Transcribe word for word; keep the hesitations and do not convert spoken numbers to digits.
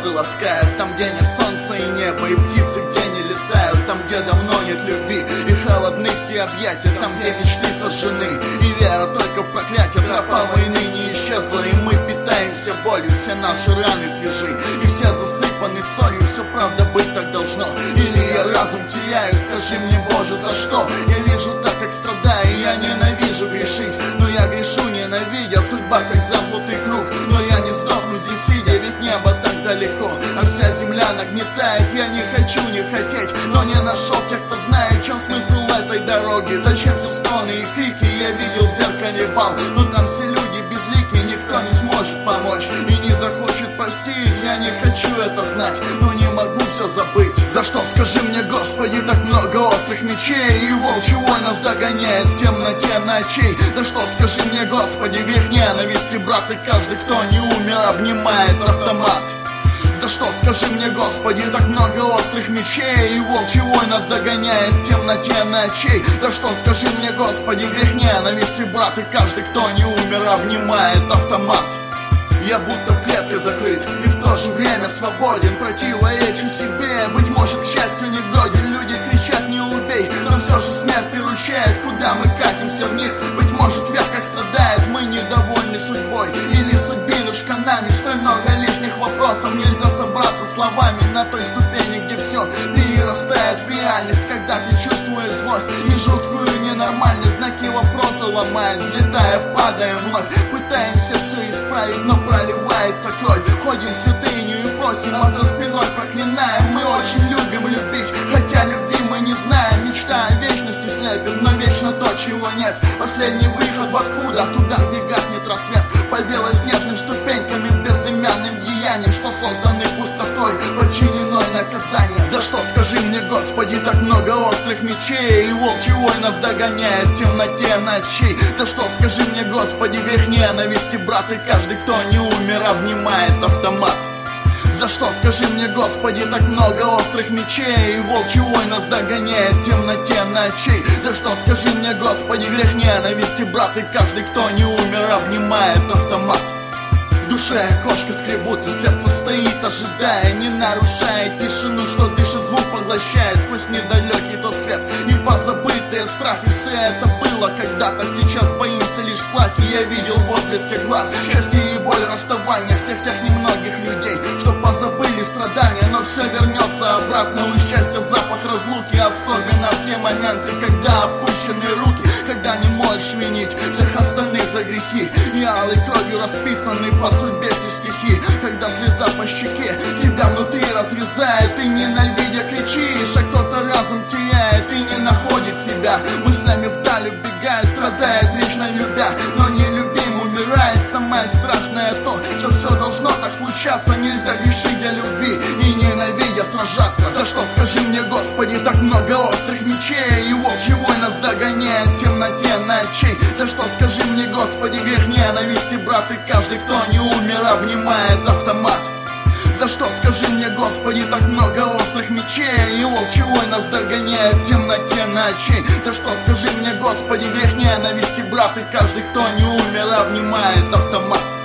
розы ласкают. Там, где нет солнца и неба, и птицы, где не летают. Там, где давно нет любви и холодны все объятия. Там, где мечты сожжены и вера только в проклятие. Тропа войны не исчезла, и мы питаемся болью. Все наши раны свежи и все засыпаны солью. Все правда быть так должно, или я разум теряю? Скажи мне, Боже, за что? Я вижу так, как страдаю, я ненавижу грешить, но я грешу, ненавидя. Судьба как замкнутый круг, но я не сдохну здесь сидя, ведь небо так далеко, а вся земля нагнетает. Я не хочу не хотеть, но не нашел тех, кто знает, в чем смысл этой дороги. Зачем все стоны и крики? Я видел в зеркале бал, но там все люди безликие, никто не сможет помочь и не захочет простить. Я не хочу это знать, но не могу все забыть. За что, скажи мне, Господи, так много острых мечей, и волчий вой нас догоняет в темноте ночей? За что, скажи мне, Господи, грех ненависти, брат, и каждый, кто не умер, обнимает автомат? За что, скажи мне, Господи, так много острых мечей, и волчий вой нас догоняет в темноте ночей? За что, скажи мне, Господи, грех ненависти, брат, и каждый, кто не умер, обнимает автомат? Я будто в клетке закрыт и в то же время свободен, противоречу себе, быть может, к счастью не годен. Люди кричат не убей, но все же смерть приручает. Куда мы катимся вниз? Быть может, вверх как страдает. Мы недовольны судьбой или судьбинушка нами. Столь много лишних вопросов, нельзя собраться словами на той ступени, где все перерастает в реальность. Когда ты чувствуешь злость и жуткую ненормальность, знаки вопроса ломают, взлетая, падаем вновь. Пытаемся все исправить, но проливается кровь. Ходим в святыню и просим, а за спиной проклинаем. Мы очень любим любить, хотя любви мы не знаем. Мечта о вечности слепит, но вечно то, чего нет. Последний выход в откуда? Туда, где гаснет рассвет. По белоснежным ступенькам и безымянным деяниям, что созданы пустотой, подчинено наказание. За что, скажи мне, Господи, так много острых мечей, и волчий вой нас догоняет в темноте ночей? За что, скажи мне, Господи, грех ненависти, брат, и каждый, кто не умер, обнимает автомат? За что, скажи мне, Господи, так много острых мечей, и волчий вой нас догоняет в темноте ночей? За что, скажи мне, Господи, грех ненависти, брат, и каждый, кто не умер, обнимает автомат? В душе кошки скребутся, сердце стоит, ожидая, не нарушая тишину, что дышит звук, поглощая сквозь недалекий тот свет и позабытые страхи. Все это было когда-то, сейчас боимся лишь плахи. Я видел в отблеске глаз счастье и боль расставания всех тех немногих людей, что позабыли страдания, но все вернется обратно. У счастья запах разлуки, особенно в те моменты, когда опущены руки, когда не можешь винить всех остальных за грехи, и алой кровью расписаны по судьбе все стихи. Когда слеза по щеке тебя внутри разрезает, и ненавидя кричишь, а кто-то разум теряет и не находит себя. Мыслями вдаль убегает, страдает, вечно любя, но нелюбим умирает. Самое страшное то, что все должно так случаться. Нельзя грешить для любви и ненавидя сражаться. За что, скажи мне, Господи, так много острых мечей, и волчий вой нас догоняет в темноте ночей? За что, скажи мне, Господи, грех ненависти, брат, и каждый, кто не умер, обнимает автомат? За что, скажи мне, Господи, так много острых мечей, и волчий вой нас догоняет в темноте ночей? За что, скажи мне, Господи, грех ненависти, брат, и каждый, кто не умер, обнимает автомат?